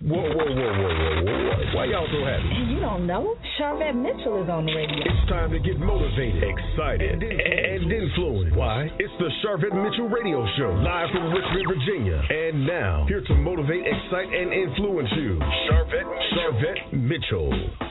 Whoa, whoa, whoa, whoa, whoa, whoa. Why y'all so happy? You don't know? Charvette Mitchell is on the radio. It's time to get motivated, excited, and influenced. Why? It's the Charvette Mitchell Radio Show, live from Richmond, Virginia. And now, here to motivate, excite, and influence you, Charvette Mitchell.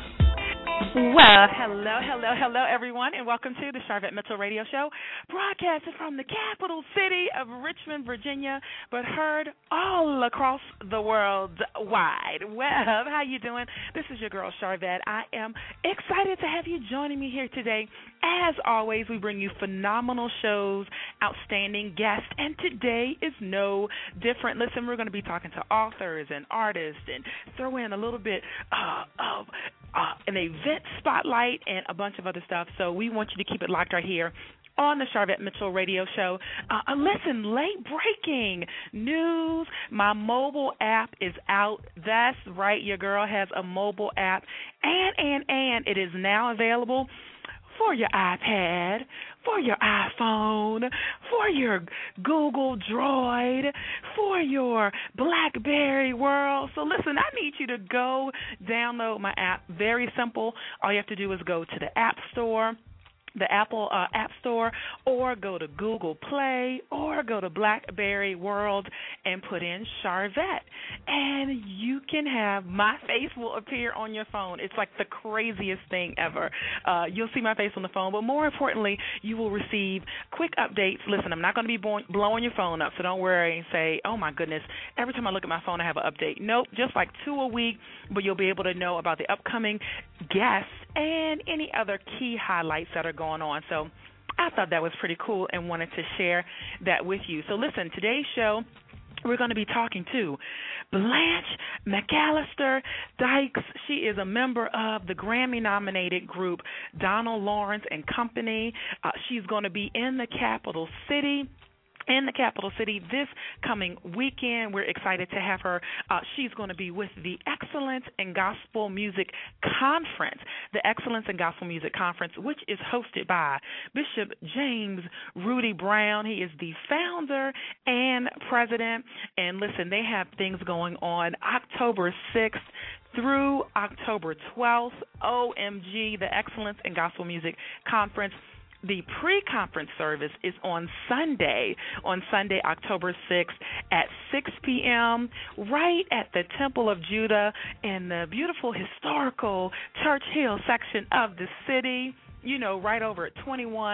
Well, hello, everyone, and welcome to the Charvette Mitchell Radio Show, broadcasted from the capital city of Richmond, Virginia, but heard all across the world wide. Well, how you doing? This is your girl, Charvette. I am excited to have you joining me here today. As always, we bring you phenomenal shows, outstanding guests, and today is no different. Listen, we're going to be talking to authors and artists and throw in a little bit of an event spotlight and a bunch of other stuff. So we want you to keep it locked right here on the Charvette Mitchell Radio Show. Listen, late breaking news. My mobile app is out. That's right. Your girl has a mobile app, and it is now available for your iPad, for your iPhone, for your Google Droid, for your BlackBerry world. So listen, I need you to go download my app. Very simple. All you have to do is go to the App Store, the Apple App Store, or go to Google Play, or go to BlackBerry World and put in Charvette. And you can have, my face will appear on your phone. It's like the craziest thing ever. You'll see my face on the phone, but more importantly, you will receive quick updates. Listen, I'm not going to be blowing your phone up, so don't worry and say, oh my goodness, every time I look at my phone I have an update. Nope, just like 2 a week, but you'll be able to know about the upcoming guests and any other key highlights that are going on. So I thought that was pretty cool and wanted to share that with you. So listen, today's show, we're going to be talking to Blanche McAllister Dykes. She is a member of the Grammy-nominated group Donald Lawrence and Company. She's going to be in the capital city this coming weekend. We're excited to have her. She's going to be with the Excellence in Gospel Music Conference, the Excellence in Gospel Music Conference, which is hosted by Bishop James Rudy Brown. He is the founder and president. And listen, they have things going on October 6th through October 12th. OMG, the Excellence in Gospel Music Conference. The pre-conference service is on Sunday, October 6th at 6 p.m., right at the Temple of Judah in the beautiful historical Church Hill section of the city, you know, right over at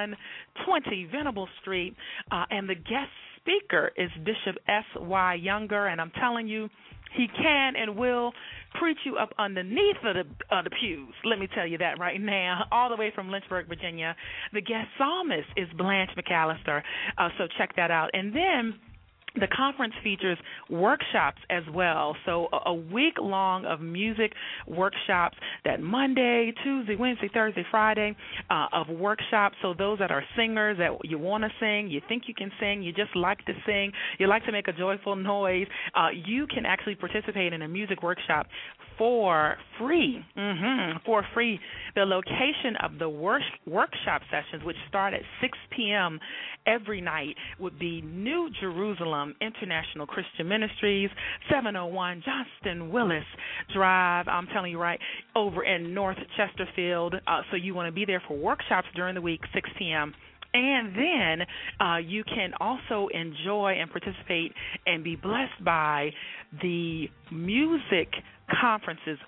2120 Venable Street. And the guest speaker is Bishop S.Y. Younger, and I'm telling you, he can and will preach you up underneath of the pews. Let me tell you that right now, all the way from Lynchburg, Virginia. The guest psalmist is Blanche McAllister, so check that out. And then the conference features workshops as well, so a week long of music workshops that Monday, Tuesday, Wednesday, Thursday, Friday of workshops. So those that are singers that you want to sing, you think you can sing, you just like to sing, you like to make a joyful noise, you can actually participate in a music workshop for free. For free. The location of the workshop sessions, which start at 6 p.m. every night, would be New Jerusalem International Christian Ministries, 701 Johnston Willis Drive. I'm telling you, right over in North Chesterfield. So you want to be there for workshops during the week, 6 p.m. And then you can also enjoy and participate and be blessed by the music conferences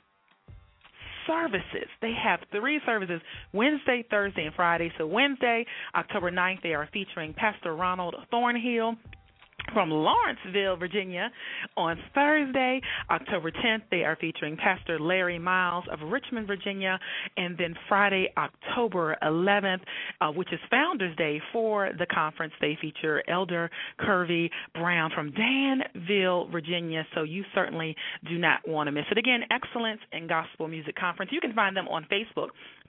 services. They have 3 services, Wednesday, Thursday, and Friday. So Wednesday, October 9th, they are featuring Pastor Ronald Thornhill from Lawrenceville, Virginia. On Thursday, October 10th, they are featuring Pastor Larry Miles of Richmond, Virginia. And then Friday, October 11th, which is Founders Day for the conference, they feature Elder Kirby Brown from Danville, Virginia. So you certainly do not want to miss it. Again, Excellence in Gospel Music Conference. You can find them on Facebook,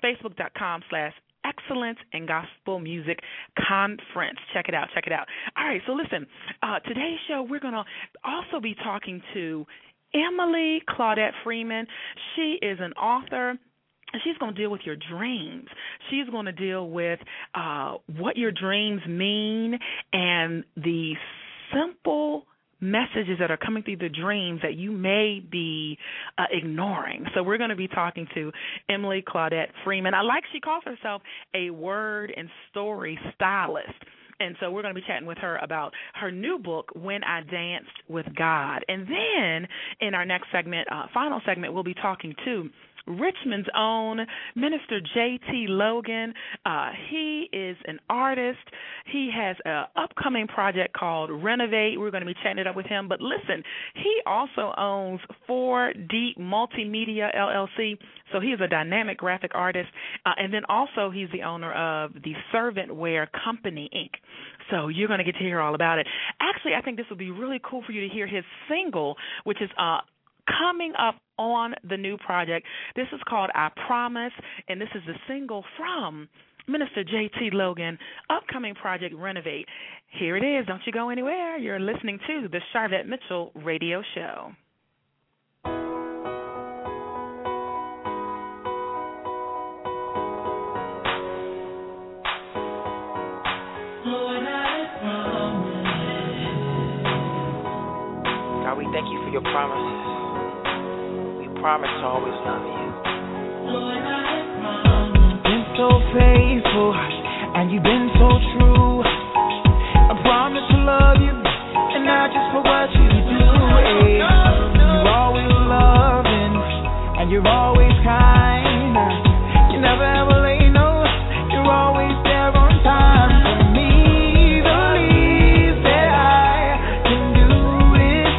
facebook.com/Excellence in Gospel Music Conference. Check it out. All right, so listen, today's show, we're going to also be talking to Emily Claudette Freeman. She is an author. She's going to deal with your dreams. She's going to deal with what your dreams mean and the simple messages that are coming through the dreams that you may be ignoring. So we're going to be talking to Emily Claudette Freeman. I like she calls herself a word and story stylist. And so we're going to be chatting with her about her new book, When I Danced with God. And then in our next segment, final segment, we'll be talking to Richmond's own Minister J.T. Logan. He is an artist. He has an upcoming project called Renovate. We're going to be chatting it up with him. But listen, he also owns 4D Multimedia LLC. So he is a dynamic graphic artist. And then also he's the owner of the Servant Wear Company, Inc. So you're going to get to hear all about it. Actually, I think this would be really cool for you to hear his single, which is coming up on the new project. This is called I Promise, and this is the single from Minister J.T. Logan, upcoming project Renovate. Here it is. Don't you go anywhere. You're listening to the Sharvette Mitchell Radio Show. God, we thank you for your promises. Promise to always love you. You've been so faithful and you've been so true. I promise to love you and not just for what you do. You're always loving and you're always kind. You never ever late, no. You're always there on time for me. The least that I can do is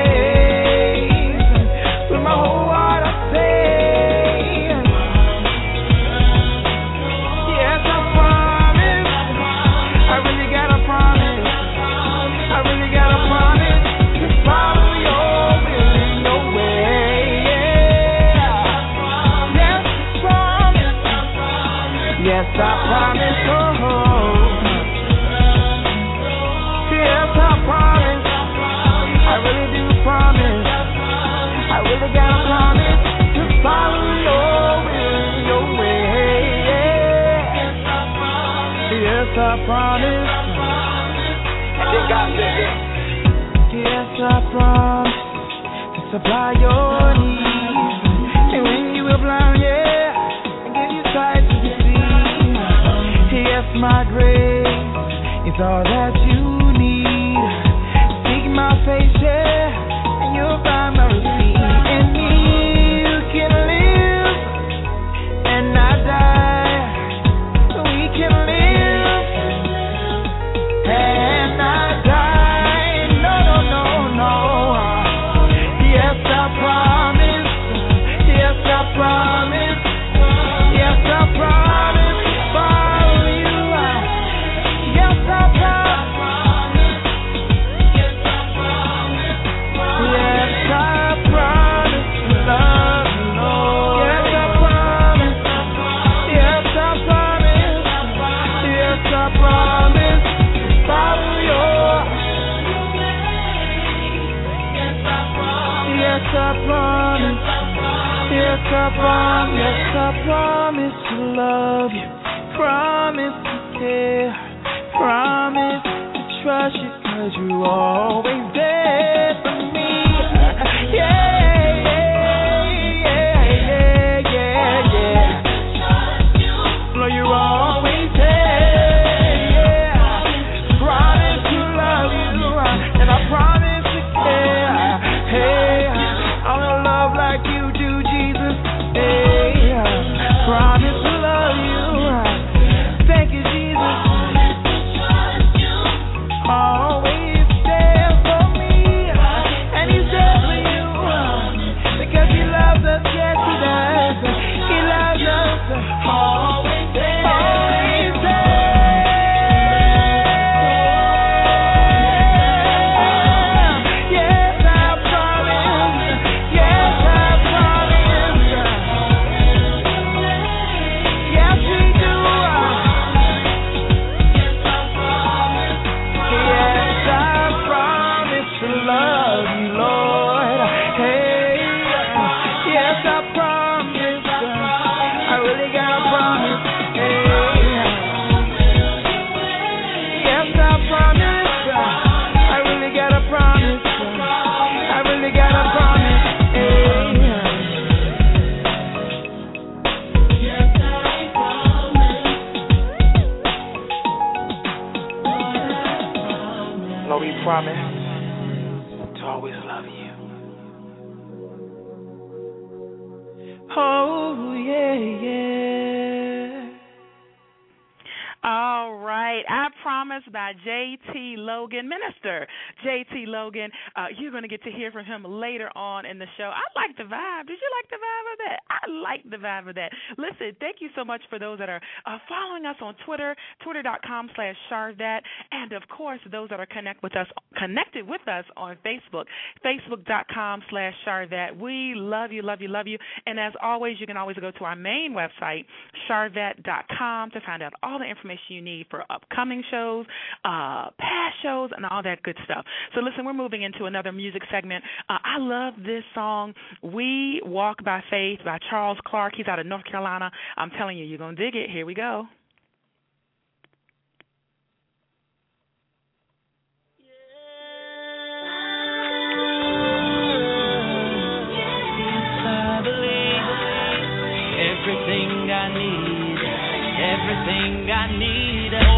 praise with my whole. I promise. And then God said this. Yes, I promise to supply your needs. And when you were blind, yeah, and give you sight to see. Yes, my grace is all that you need. Seek my face, yeah, and you'll find mercy in me. You can live and not die. We can live. And I die, no, no, no, no. Yes, I promise. Yes, I promise. Yes, I promise to follow you. Yes, I promise. Yes, I promise. Yes, I promise to love you, Lord. Yes, I promise. Yes, I promise. Yes, I promise. Follow your. Yes, I promise. Yes, I promise. Yes, I promise to love you. Promise to care. Promise to trust you 'cause you're always there for me. Yeah. You're always there. Promise to love you, and I promise to care. Hey, I wanna love like you do, Jesus. Hey, promise to love you. Thank you, Jesus. Always there for me. promise to always love you. Oh, yeah, yeah. All right. I Promise by J.T. Logan. Minister J.T. Logan, you're going to get to hear from him later on in the show. I like the vibe. Did you like the vibe of that? I like the vibe of that. Listen, thank you so much for those that are following us on Twitter, twitter.com/Sharvat, and, of course, those that are connected with us on Facebook, facebook.com/Sharvat. We love you, love you, love you. And as always, you can always go to our main website, Sharvat.com, to find out all the information you need for upcoming shows, past shows, and all that good stuff. So listen, we're moving into another music segment. I love this song, We Walk by Faith by Charles Clark. He's out of North Carolina. I'm telling you, you're going to dig it. Here we go. Everything I need, everything I need.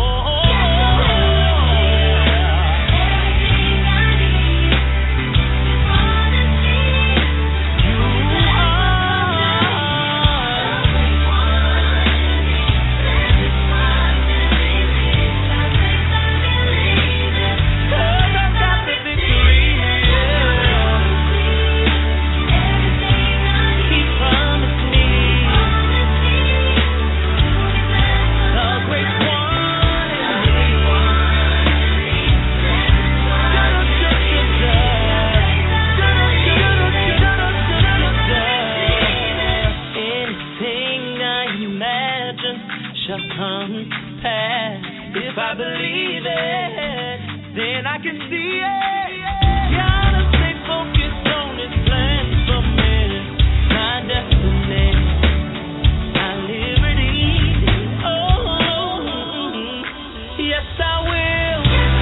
If I believe it, then I can see it. Gotta stay focused on His plan for me. My destiny, my liberty. Oh, yes I will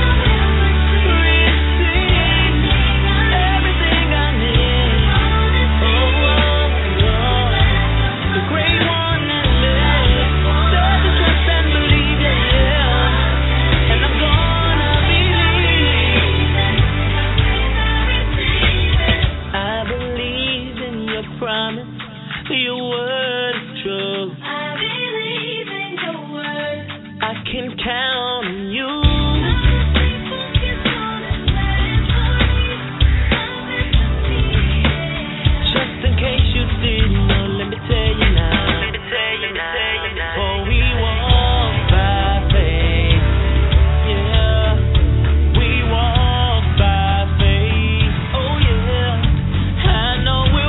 receive everything I need. The great one in me. There's a trust and believe it. Promise, your word is true. I believe in your word. I can count on you. Just in case you didn't know, let me tell you now. For we walk by faith. Yeah, we walk by faith. Oh yeah, I know we're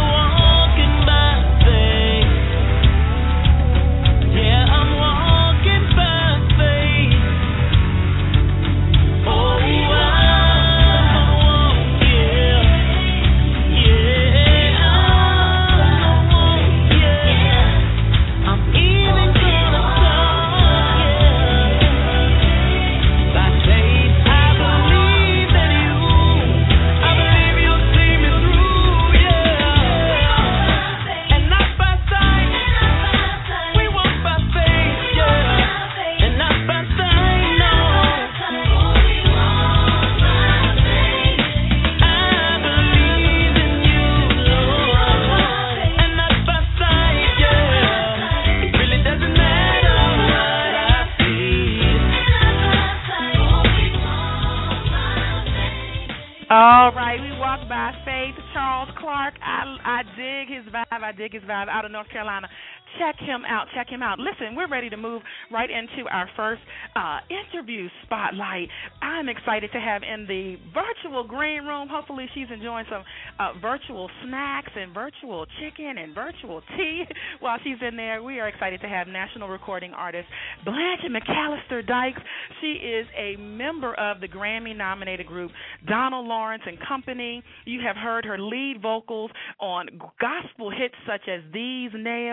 all right, we walk by faith. Charles Clark, I dig his vibe out of North Carolina. Check him out. Listen, we're ready to move right into our first interview spotlight. I'm excited to have in the virtual green room. Hopefully she's enjoying some virtual snacks and virtual chicken and virtual tea while she's in there. We are excited to have national recording artist Blanche McAllister Dykes. She is a member of the Grammy-nominated group Donald Lawrence and Company. You have heard her lead vocals on gospel hits such as These Nails and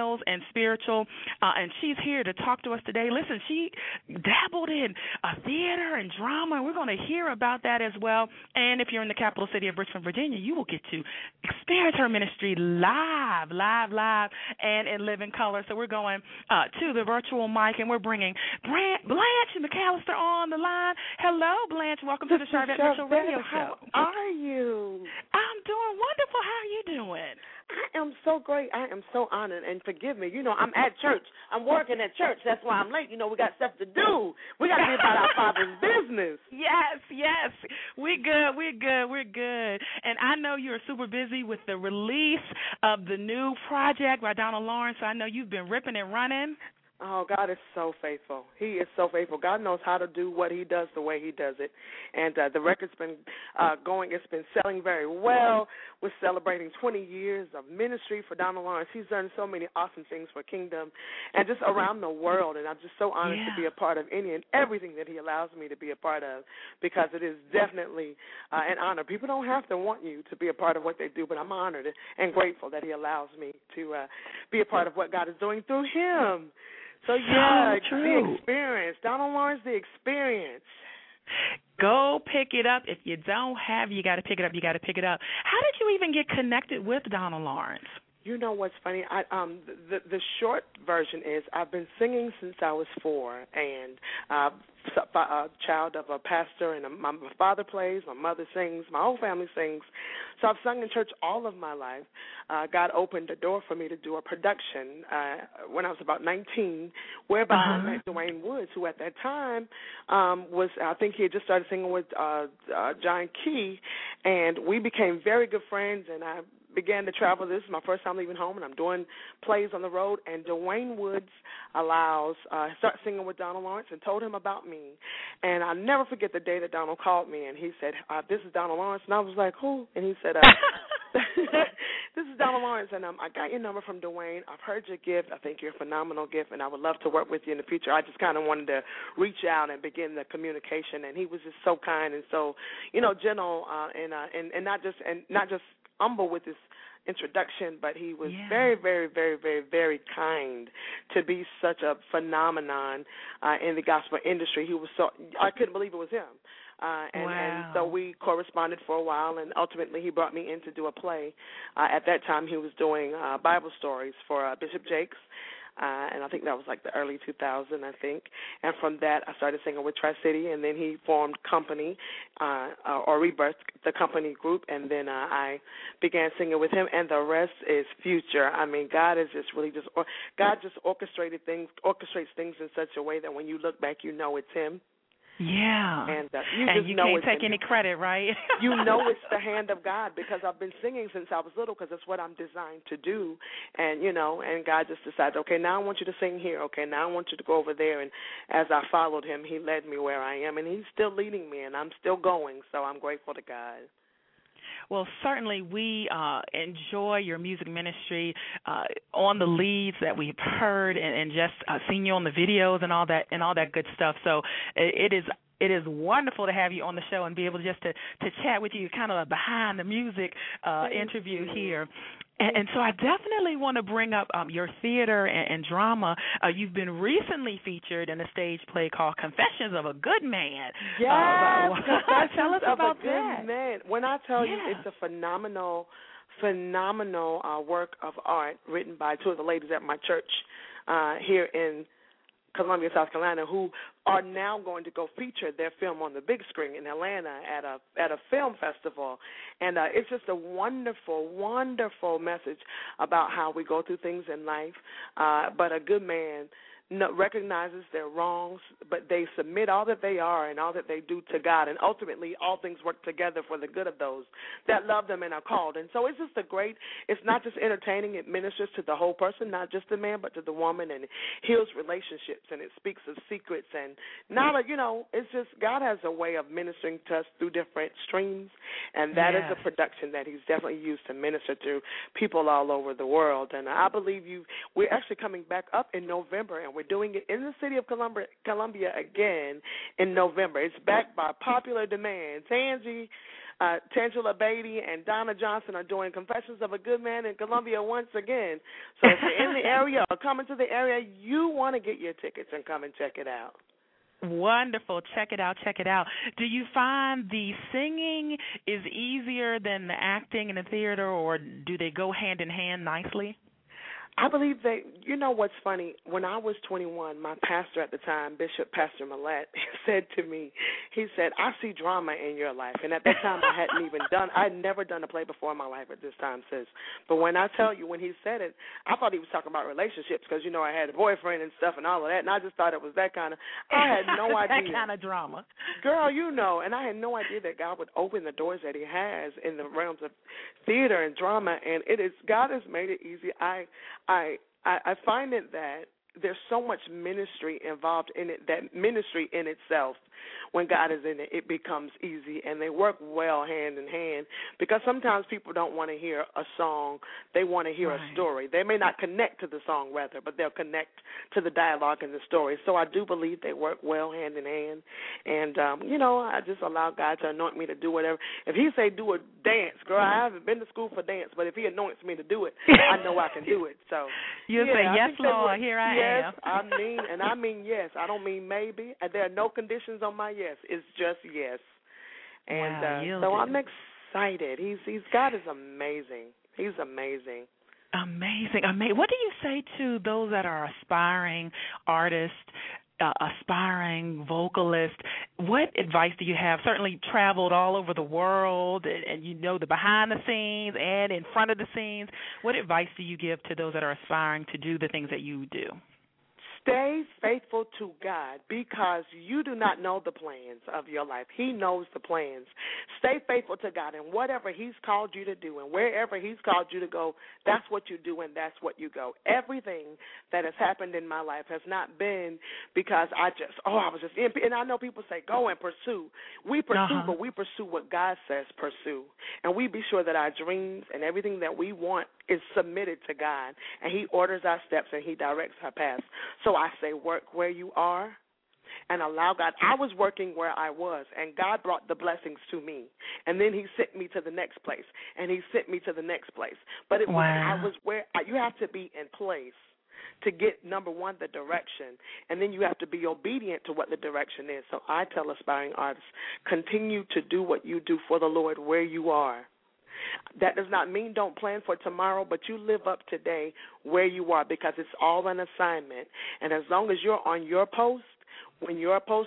spiritual, and she's here to talk to us today. Listen, she dabbled in theater and drama, and we're going to hear about that as well. And if you're in the capital city of Richmond, Virginia, you will get to experience her ministry live, and in living color. So we're going to the virtual mic, and we're bringing Blanche McAllister on the line. Hello, Blanche. Welcome to the Charvette Mitchell Radio Show. How are you? I'm doing wonderful. How are you doing? I am so great. I am so honored. And forgive me, I'm at church. I'm working at church. That's why I'm late. We got stuff to do. We got to be about our Father's business. Yes. We're good. And I know you're super busy with the release of the new project by Donald Lawrence. So I know you've been ripping and running. Oh, God is so faithful. He is so faithful. God knows how to do what he does the way he does it. And the record's been going. It's been selling very well. We're celebrating 20 years of ministry for Donald Lawrence. He's done so many awesome things for Kingdom and just around the world. And I'm just so honored to be a part of any and everything that he allows me to be a part of, because it is definitely an honor. People don't have to want you to be a part of what they do, but I'm honored and grateful that he allows me to be a part of what God is doing through him. So, the experience. Donald Lawrence, the experience. Go pick it up. If you don't have, you got to pick it up. How did you even get connected with Donald Lawrence? You know what's funny? The short version is I've been singing since I was 4, and a child of a pastor, and my father plays, my mother sings, my whole family sings. So I've sung in church all of my life. God opened the door for me to do a production when I was about 19, whereby I met Dwayne Woods, who at that time I think he had just started singing with John Key, and we became very good friends, and I began to travel. This is my first time leaving home, and I'm doing plays on the road, and Dwayne Woods started singing with Donald Lawrence and told him about me. And I'll never forget the day that Donald called me, and he said, this is Donald Lawrence. And I was like, who? And he said, this is Donald Lawrence, and I got your number from Dwayne. I've heard your gift. I think you're a phenomenal gift, and I would love to work with you in the future. I just kind of wanted to reach out and begin the communication, and he was just so kind and so, gentle, and not just humble with his introduction, but he was very, very, very, very, very kind to be such a phenomenon in the gospel industry. He was I couldn't believe it was him. And so we corresponded for a while, and ultimately he brought me in to do a play. At that time he was doing Bible stories for Bishop Jakes. And I think that was like the early 2000s, I think. And from that, I started singing with Tri-City, and then he formed Company, or rebirthed the Company group, and then I began singing with him, and the rest is future. I mean, God is just really God just orchestrates things in such a way that when you look back, you know it's him. Yeah. And you can't take any credit, right? You know it's the hand of God, because I've been singing since I was little, because that's what I'm designed to do. And, and God just decided, okay, now I want you to sing here. Okay, now I want you to go over there. And as I followed him, he led me where I am. And he's still leading me, and I'm still going. So I'm grateful to God. Well, certainly we enjoy your music ministry on the leads that we've heard and just seen you on the videos and all that good stuff. So it is wonderful to have you on the show and be able just to chat with you, kind of a behind the music interview here. And so I definitely want to bring up your theater and drama. You've been recently featured in a stage play called Confessions of a Good Man. Yes, tell us about that. Good man. When I tell you, it's a phenomenal work of art written by two of the ladies at my church here in Columbia, South Carolina, who are now going to go feature their film on the big screen in Atlanta at a film festival. And it's just a wonderful, wonderful message about how we go through things in life. But a good man recognizes their wrongs, but they submit all that they are and all that they do to God, and ultimately all things work together for the good of those that love them and are called. And so it's just it's not just entertaining, it ministers to the whole person, not just the man, but to the woman, and it heals relationships, and it speaks of secrets, and it's just God has a way of ministering to us through different streams, and that is a production that he's definitely used to minister to people all over the world. And I believe we're actually coming back up in November, and we're doing it in the city of Columbia again in November. It's backed by popular demand. Angie, Tangela Beatty and Donna Johnson are doing Confessions of a Good Man in Columbia once again. So if you're in the area or coming to the area, you want to get your tickets and come and check it out. Wonderful. Check it out. Check it out. Do you find the singing is easier than the acting in the theater, or do they go hand in hand nicely? I believe that, you know what's funny, when I was 21, my pastor at the time, Bishop Pastor Millett, said to me, he said, I see drama in your life. And at that time I had never done a play before in my life at this time, sis. But when I tell you, when he said it, I thought he was talking about relationships because, you know, I had a boyfriend and stuff and all of that, and I just thought it was that kind of, I had no idea. That kind of drama. Girl, you know, and I had no idea that God would open the doors that he has in the realms of theater and drama, and God has made it easy. I find it that there's so much ministry involved in it, that ministry in itself, when God is in it, it becomes easy, and they work well hand in hand, because sometimes people don't want to hear a song. They want to hear a story. They may not connect to the song, rather, but they'll connect to the dialogue and the story. So I do believe they work well hand in hand, and, you know, I just allow God to anoint me to do whatever. If he say do a dance, girl, I haven't been to school for dance, but if he anoints me to do it, I know I can do it. So you say, yes, Lord, here I am. Yes, I mean yes. I don't mean maybe. And there are no conditions on my yes. It's just yes. And so I'm excited. God is amazing. He's amazing. Amazing. What do you say to those that are aspiring artists, aspiring vocalists? What advice do you have? Certainly traveled all over the world, and you know the behind the scenes and in front of the scenes. What advice do you give to those that are aspiring to do the things that you do? Stay faithful to God, because you do not know the plans of your life. He knows the plans. Stay faithful to God, and whatever he's called you to do and wherever he's called you to go, that's what you do and that's what you go. Everything that has happened in my life has not been because I was just in. And I know people say, go and pursue. We pursue, but we pursue what God says pursue. And we be sure that our dreams and everything that we want is submitted to God, and he orders our steps and he directs our paths. So I say work where you are and allow God. I was working where I was, and God brought the blessings to me, and then he sent me to the next place, and he sent me to the next place. But I was where you have to be in place to get, number one, the direction, and then you have to be obedient to what the direction is. So I tell aspiring artists, continue to do what you do for the Lord where you are. That does not mean don't plan for tomorrow, but you live up today where you are, because it's all an assignment. And as long as you're on your post, when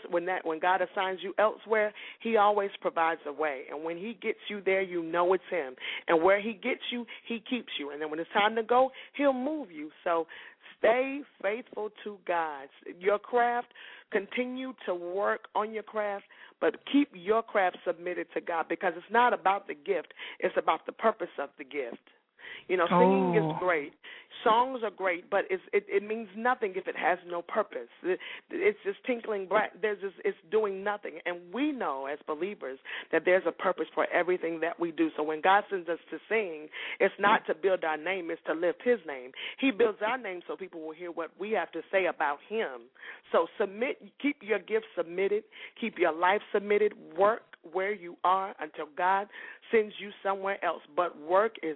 God assigns you elsewhere, he always provides a way. And when he gets you there, you know it's him. And where he gets you, he keeps you. And then when it's time to go, he'll move you. So stay faithful to God. Your craft, continue to work on your craft, but keep your craft submitted to God, because it's not about the gift. It's about the purpose of the gift. You know, singing is great. Songs are great, but it means nothing if it has no purpose. It's just tinkling. It's doing nothing. And we know as believers that there's a purpose for everything that we do. So when God sends us to sing, it's not to build our name. It's to lift his name. He builds our name so people will hear what we have to say about him. So keep your gifts submitted. Keep your life submitted. Work where you are until God sends you somewhere else. But work is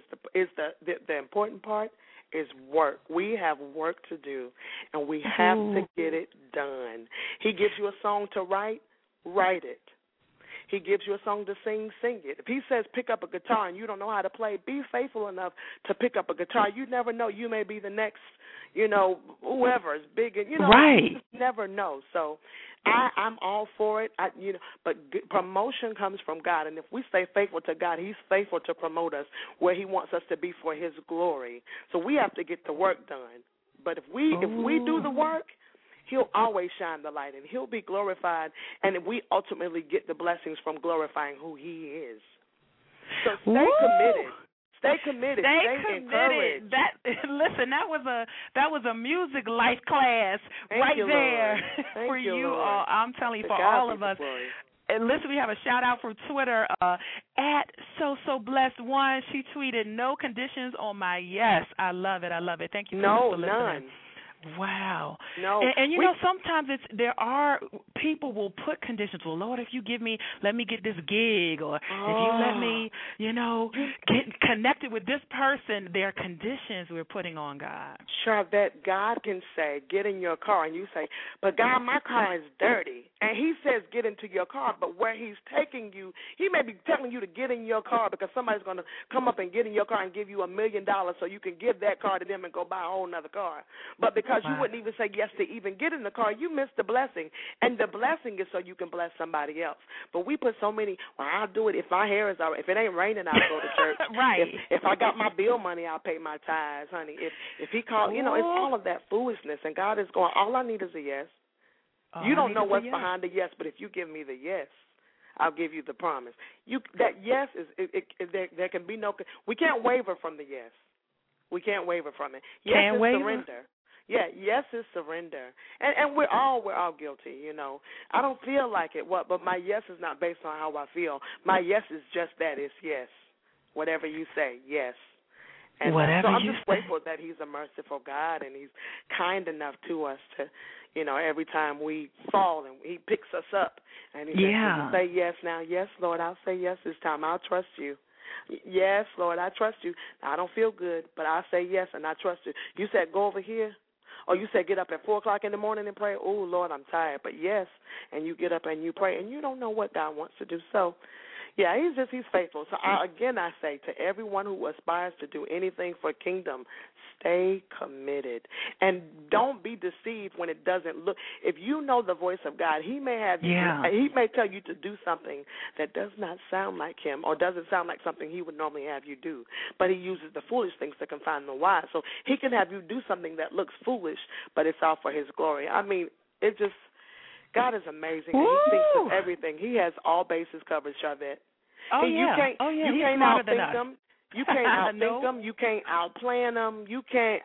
the important part. Is work. We have work to do, and we have to get it done. He gives you a song to write it. He gives you a song to sing it. If he says pick up a guitar and you don't know how to play, be faithful enough to pick up a guitar. You never know. You may be the next, whoever is big. You just never know. So I'm all for it. But promotion comes from God, and if we stay faithful to God, he's faithful to promote us where he wants us to be for his glory. So we have to get the work done. But if we do the work, he'll always shine the light, and he'll be glorified, and we ultimately get the blessings from glorifying who he is. So stay committed. Stay committed. Stay encouraged. Listen, that was a music life class there for you all. I'm telling you, for all of us. And listen, we have a shout out from Twitter at SoBlessed1. She tweeted, "No conditions on my yes." I love it. I love it. Thank you so much for listening. None. Wow. No. And sometimes there are people will put conditions. Well, Lord, if you let me get this gig, or if you let me, get connected with this person, there are conditions we're putting on God. Charvette, God can say, get in your car, and you say, but God, my car is dirty. And he says, get into your car, but where he's taking you, he may be telling you to get in your car because somebody's going to come up and get in your car and give you $1 million so you can give that car to them and go buy a whole nother car. But because you wouldn't even say yes to even get in the car, you missed the blessing. And the blessing is so you can bless somebody else. But we put so many, well, I'll do it if my hair is all right. If it ain't raining, I'll go to church. Right. If I got my bill money, I'll pay my tithes, honey. If he called, it's all of that foolishness. And God is going, all I need is a yes. You don't know what's behind the yes, but if you give me the yes, I'll give you the promise. That yes there can be no. We can't waver from the yes. We can't waver from it. Yes is surrender. Yeah, yes is surrender, and we're all guilty. I don't feel like it. But my yes is not based on how I feel. My yes is just that. It's yes. Whatever you say, yes. And so I'm just grateful that he's a merciful God and he's kind enough to us to, every time we fall and he picks us up and he says, say yes now. Yes, Lord, I'll say yes this time. I'll trust you. Yes, Lord, I trust you. I don't feel good, but I'll say yes and I trust you. You said go over here. Or you said get up at 4 o'clock in the morning and pray. Oh, Lord, I'm tired. But yes, and you get up and you pray and you don't know what God wants to do. So, yeah, he's faithful. So, I say to everyone who aspires to do anything for kingdom, stay committed. And don't be deceived when it doesn't look. If you know the voice of God, he may have you. He may tell you to do something that does not sound like him or doesn't sound like something he would normally have you do. But he uses the foolish things to confine the wise. So he can have you do something that looks foolish, but it's all for his glory. I mean, God is amazing. And he thinks of everything. He has all bases covered, Charvette. You can't outthink him. You can't outthink him. You can't outplan him. You can't.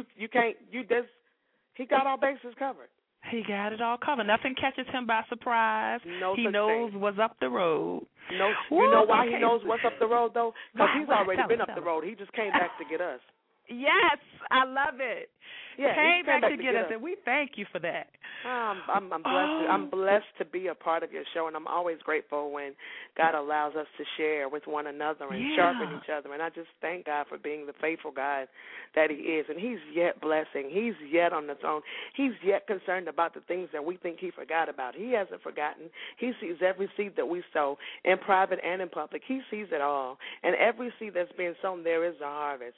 He got all bases covered. He got it all covered. Nothing catches him by surprise. He knows what's up the road. No, you know why he knows what's up the road though? Because he's already been up the road. He just came back to get us. Yes, I love it. Yeah, came back to get us, and we thank you for that. I'm blessed. I'm blessed to be a part of your show, and I'm always grateful when God allows us to share with one another and sharpen each other. And I just thank God for being the faithful God that he is. And he's yet blessing. He's yet on the throne. He's yet concerned about the things that we think he forgot about. He hasn't forgotten. He sees every seed that we sow in private and in public. He sees it all. And every seed that's being sown, there is a harvest.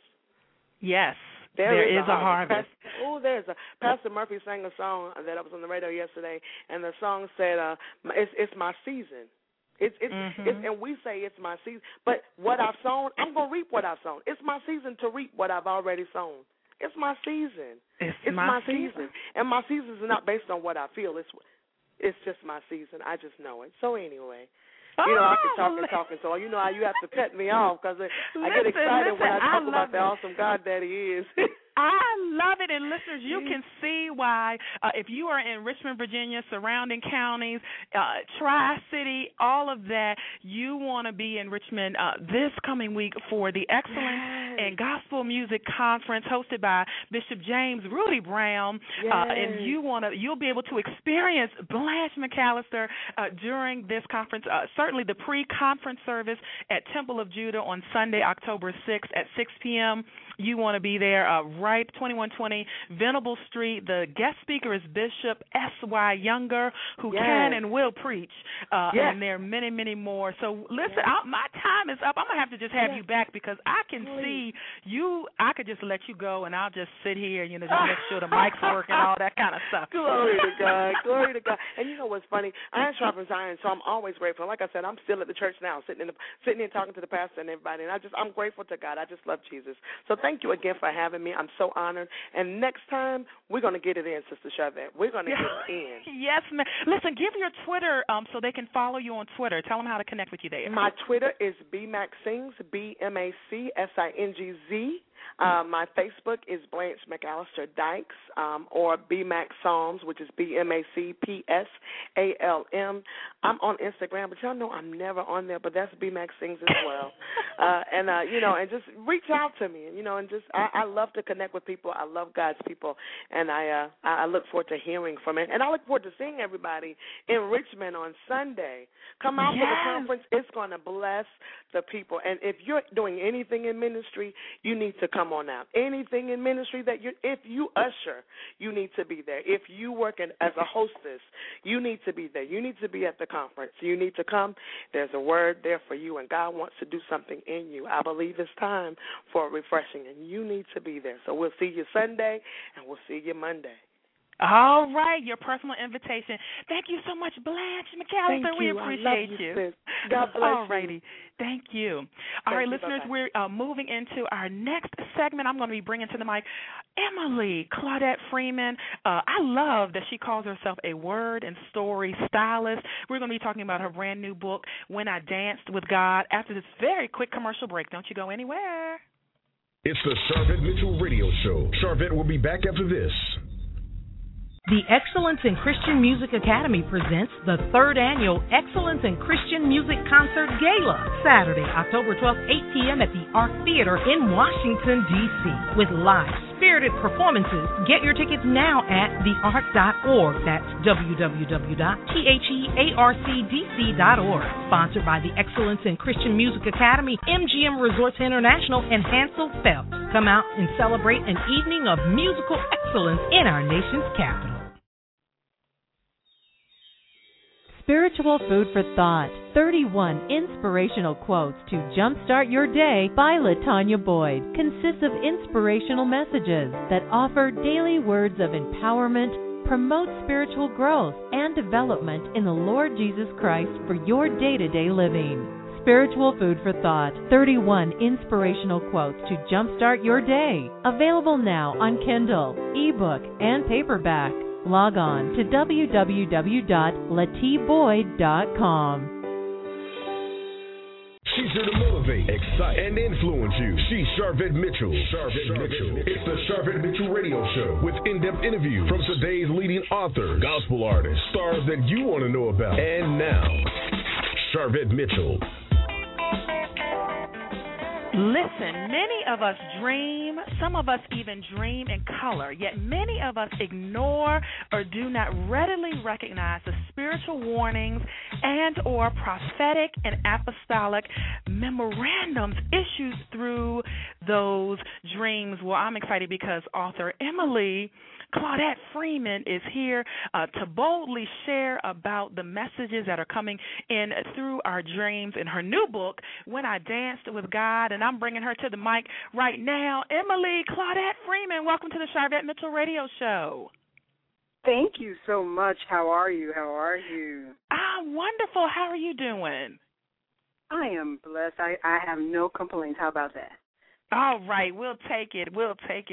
Yes. There is a harvest. Pastor Murphy sang a song that I was on the radio yesterday, and the song said, "It's my season." It's and we say it's my season, but what I've sown, I'm gonna reap what I've sown. It's my season to reap what I've already sown. It's my season. It's my season, and my season is not based on what I feel. It's just my season. I just know it. So anyway. I can talk, so how you have to cut me off because I get excited when I talk about the awesome God that he is. I love it. And listeners, you can see why if you are in Richmond, Virginia, surrounding counties, Tri-City, all of that, you want to be in Richmond this coming week for the Excellence in Gospel Music Conference hosted by Bishop James Rudy Brown. And you'll be able to experience Blanche McAllister during this conference. Certainly the pre-conference service at Temple of Judah on Sunday, October 6th at 6 p.m. You want to be there, right, 2120 Venable Street. The guest speaker is Bishop S.Y. Younger, who can and will preach, and there are many, many more. So, listen, my time is up. I'm going to have to just have you back because I can see you. I could just let you go, and I'll just sit here, just make sure the mic's working, all that kind of stuff. Glory to God. Glory to God. And you know what's funny? Iron sharpens iron, so I'm always grateful. Like I said, I'm still at the church now, sitting here talking to the pastor and everybody, and I'm grateful to God. I just love Jesus. So thank you again for having me. I'm so honored. And next time, we're going to get it in, Sister Charvette. We're going to get it in. Yes, ma'am. Listen, give your Twitter so they can follow you on Twitter. Tell them how to connect with you there. My Twitter is BMacSings, BMacSingz. My Facebook is Blanche McAllister Dykes, or BMac Psalms, which is BMacPsalm. I'm on Instagram, but y'all know I'm never on there, but that's BMacSings as well. And just reach out to me, and just I love to connect with people. I love God's people, and I look forward to hearing from it. And I look forward to seeing everybody in Richmond on Sunday. Come out for the conference. It's going to bless the people. And if you're doing anything in ministry, you need to come on out. Anything in ministry if you usher, you need to be there. If you work as a hostess, you need to be there. You need to be at the conference. You need to come. There's a word there for you, and God wants to do something in you. I believe it's time for a refreshing, and you need to be there. So we'll see you Sunday, and we'll see you Monday. All right, your personal invitation. Thank you so much, Blanche McAllister. Thank we you. appreciate I love you. Sis. God bless All righty. you. Thank you. All right, listeners, bye-bye. we're moving into our next segment. I'm going to be bringing to the mic Emily Claudette Freeman. I love that she calls herself a word and story stylist. We're going to be talking about her brand new book, When I Danced with God, after this very quick commercial break. Don't you go anywhere. It's the Sharvette Mitchell Radio Show. Sharvette will be back after this. The Excellence in Christian Music Academy presents the 3rd Annual Excellence in Christian Music Concert Gala, Saturday, October 12th, 8 p.m. at the Arc Theater in Washington, D.C. with live, spirited performances. Get your tickets now at thearc.org. That's www.thearcdc.org. Sponsored by the Excellence in Christian Music Academy, MGM Resorts International, and Hansel Phelps. Come out and celebrate an evening of musical excellence in our nation's capital. Spiritual Food for Thought, 31 Inspirational Quotes to Jumpstart Your Day by LaTanya Boyd, consists of inspirational messages that offer daily words of empowerment, promote spiritual growth and development in the Lord Jesus Christ for your day-to-day living. Spiritual Food for Thought, 31 Inspirational Quotes to Jumpstart Your Day. Available now on Kindle, ebook, and paperback. Log on to www.latboyd.com. She's here to motivate, excite, and influence you. She's Sharvette Mitchell. It's the Sharvette Mitchell Radio Show with in-depth interviews from today's leading authors, gospel artists, stars that you want to know about. And now, Sharvette Mitchell. Listen, many of us dream, some of us even dream in color, yet many of us ignore or do not readily recognize the spiritual warnings and or prophetic and apostolic memorandums issued through those dreams. Well, I'm excited because author Emily Claudette Freeman is here to boldly share about the messages that are coming in through our dreams in her new book, When I Danced with God, and I'm bringing her to the mic right now. Emily Claudette Freeman, welcome to the Sharvette Mitchell Radio Show. Thank you so much. How are you? I'm wonderful. How are you doing? I am blessed. I have no complaints. How about that? All right, we'll take it. I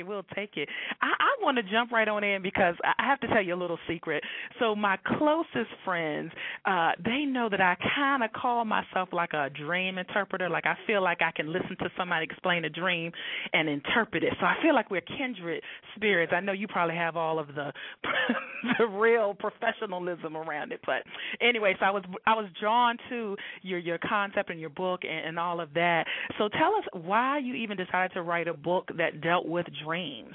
want to jump right on in because I have to tell you a little secret. So my closest friends, they know that I kind of call myself like a dream interpreter. Like I feel like I can listen to somebody explain a dream and interpret it. So I feel like we're kindred spirits. I know you probably have all of the the real professionalism around it. But anyway, so I was drawn to your concept and your book and all of that. So tell us why you even decided to write a book that dealt with dreams.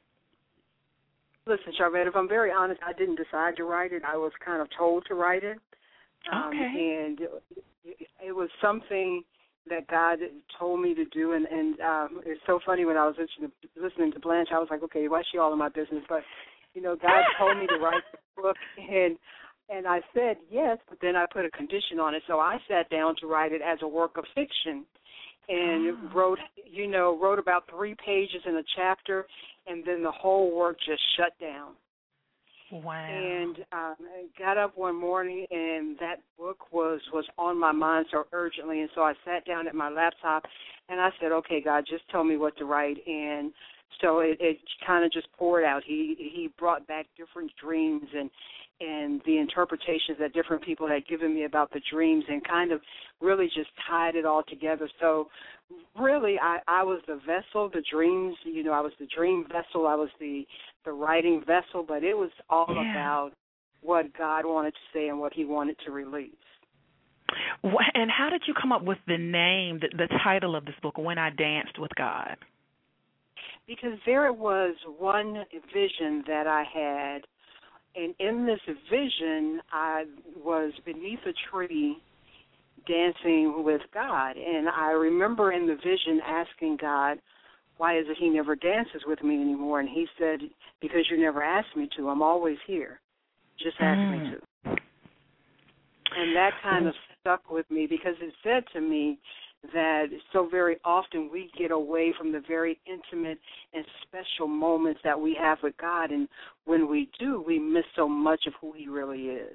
Listen, Sharvette, if I'm very honest, I didn't decide to write it. I was kind of told to write it. Okay. And it was something that God told me to do. And it's so funny when I was listening to Blanche, I was like, okay, why is she all in my business? But, God told me to write the book. And I said yes, but then I put a condition on it. So I sat down to write it as a work of fiction. And wrote about 3 pages in a chapter, and then the whole work just shut down. Wow. And I got up one morning, and that book was on my mind so urgently, and so I sat down at my laptop, and I said, okay, God, just tell me what to write. And so it kind of just poured out. He brought back different dreams and the interpretations that different people had given me about the dreams and kind of really just tied it all together. So really I was the vessel, the dreams, I was the dream vessel, I was the writing vessel, but it was all about what God wanted to say and what he wanted to release. And how did you come up with the name, the title of this book, When I Danced with God? Because there was one vision that I had, and in this vision, I was beneath a tree dancing with God. And I remember in the vision asking God, why is it he never dances with me anymore? And he said, because you never asked me to. I'm always here. Just ask me to. And that kind of stuck with me because it said to me that so very often we get away from the very intimate and special moments that we have with God. And when we do, we miss so much of who he really is.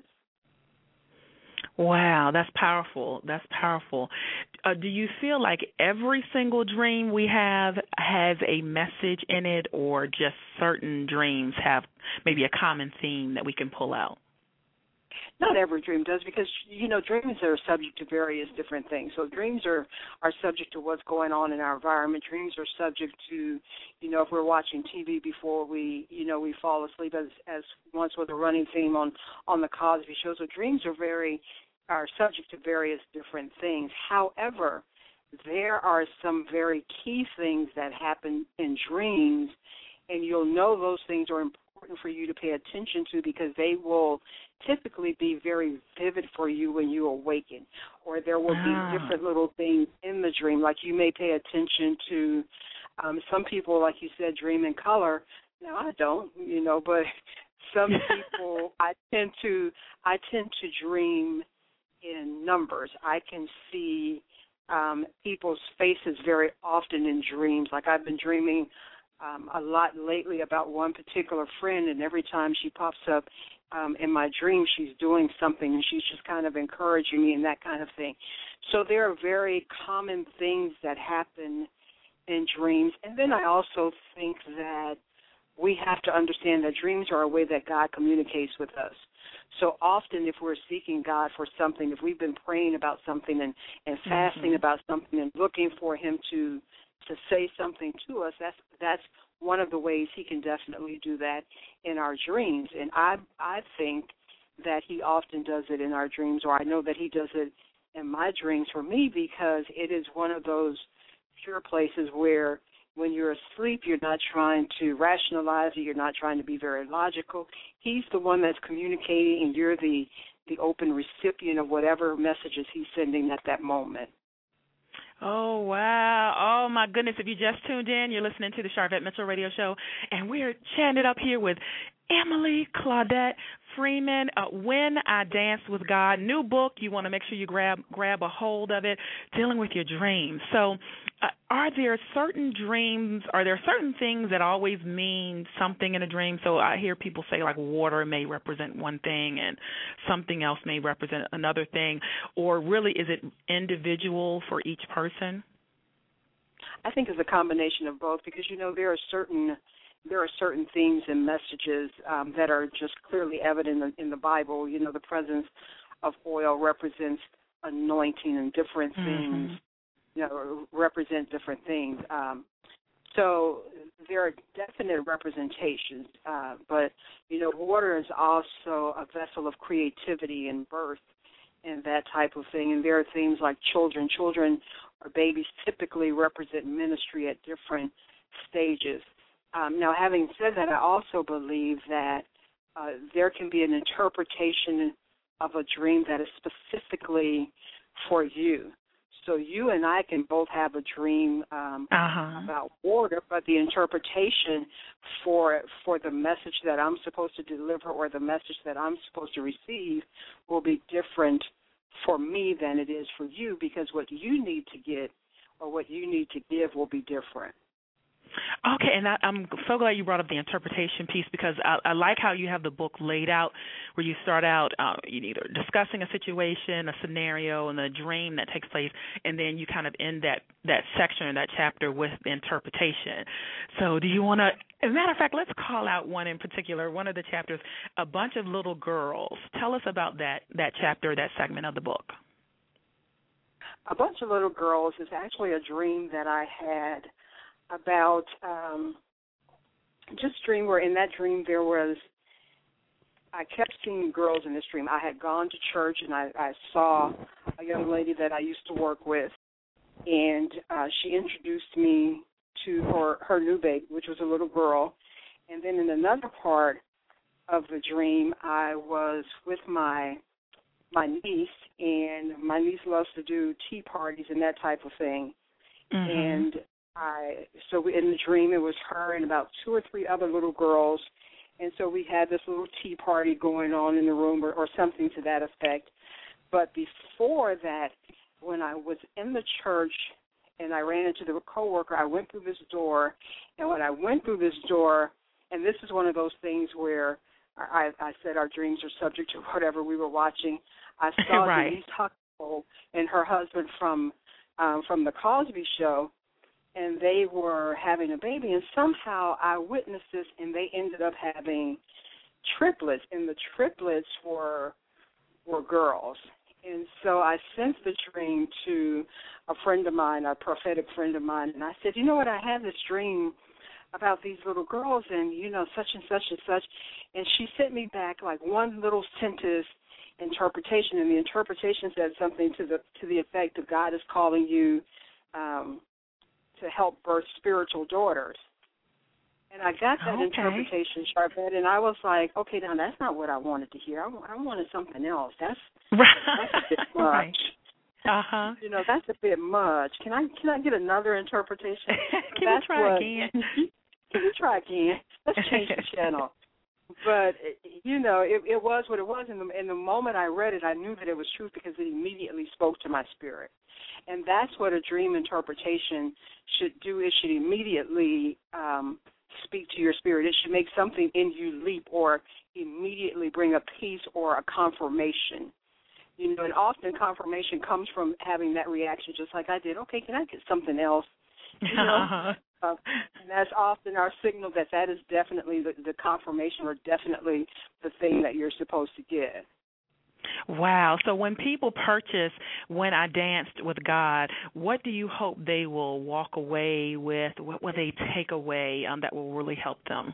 Wow, that's powerful. That's powerful. Do you feel like every single dream we have has a message in it, or just certain dreams have maybe a common theme that we can pull out? Not every dream does, because, dreams are subject to various different things. So dreams are subject to what's going on in our environment. Dreams are subject to, if we're watching TV before we fall asleep, as once was a running theme on the Cosby Show. So dreams are subject to various different things. However, there are some very key things that happen in dreams, and you'll know those things are important for you to pay attention to because they will typically be very vivid for you when you awaken, or there will be different little things in the dream. Like you may pay attention to some people, like you said, dream in color. No, I don't, but some people I tend to dream in numbers. I can see people's faces very often in dreams. Like I've been dreaming a lot lately about one particular friend, and every time she pops up in my dream, she's doing something, and she's just kind of encouraging me and that kind of thing. So there are very common things that happen in dreams. And then I also think that we have to understand that dreams are a way that God communicates with us. So often if we're seeking God for something, if we've been praying about something and fasting about something and looking for him to say something to us, that's one of the ways he can definitely do that in our dreams. And I think that he often does it in our dreams, or I know that he does it in my dreams for me, because it is one of those pure places where when you're asleep, you're not trying to rationalize it, you're not trying to be very logical. He's the one that's communicating, and you're the open recipient of whatever messages he's sending at that moment. Oh, wow. Oh, my goodness. If you just tuned in, you're listening to the Sharvette Mitchell Radio Show, and we're chatting it up here with Emily Claudette Freeman, When I Danced with God. New book. You want to make sure you grab a hold of it, Dealing with Your Dreams. So are there certain things that always mean something in a dream? So I hear people say like water may represent one thing and something else may represent another thing. Or really, is it individual for each person? I think it's a combination of both, because, there are certain themes and messages that are just clearly evident in the Bible. The presence of oil represents anointing, and different things represent different things. So there are definite representations, but, water is also a vessel of creativity and birth and that type of thing. And there are things like children. Children or babies typically represent ministry at different stages. Now, having said that, I also believe that there can be an interpretation of a dream that is specifically for you. So you and I can both have a dream about water, but the interpretation for the message that I'm supposed to deliver or the message that I'm supposed to receive will be different for me than it is for you, because what you need to get or what you need to give will be different. Okay, and I'm so glad you brought up the interpretation piece, because I like how you have the book laid out where you start out either discussing a situation, a scenario, and a dream that takes place, and then you kind of end that section or that chapter with the interpretation. So do you want to, as a matter of fact, let's call out one in particular, one of the chapters, A Bunch of Little Girls. Tell us about that chapter, that segment of the book. A Bunch of Little Girls is actually a dream that I had about just dream where in that dream there was I kept seeing girls in this dream. I had gone to church, and I saw a young lady that I used to work with, and she introduced me to her new baby, which was a little girl. And then in another part of the dream, I was with my niece, and my niece loves to do tea parties and that type of thing. And so in the dream, it was her and about 2 or 3 other little girls. And so we had this little tea party going on in the room or something to that effect. But before that, when I was in the church and I ran into the coworker, I went through this door. And when I went through this door, and this is one of those things where I said our dreams are subject to whatever we were watching. I saw Denise Huxtable and her husband from the Cosby Show, and they were having a baby, and somehow I witnessed this, and they ended up having triplets, and the triplets were girls. And so I sent the dream to a friend of mine, a prophetic friend of mine, and I said, you know what, I had this dream about these little girls and, such and such and such. And she sent me back like one little sentence interpretation, and the interpretation said something to the effect of God is calling you to help birth spiritual daughters. And I got that interpretation, Sharvette, and I was like, okay, now that's not what I wanted to hear. I wanted something else. That's a bit much. That's a bit much. Can I get another interpretation? Can you try again? Can you try again? Let's change the channel. But, it was what it was. In the moment I read it, I knew that it was truth because it immediately spoke to my spirit. And that's what a dream interpretation should do. It should immediately speak to your spirit. It should make something in you leap or immediately bring a peace or a confirmation. And often confirmation comes from having that reaction just like I did. Okay, can I get something else? And that's often our signal that is definitely the confirmation or definitely the thing that you're supposed to get. Wow. So when people purchase When I Danced with God, what do you hope they will walk away with? What will they take away that will really help them?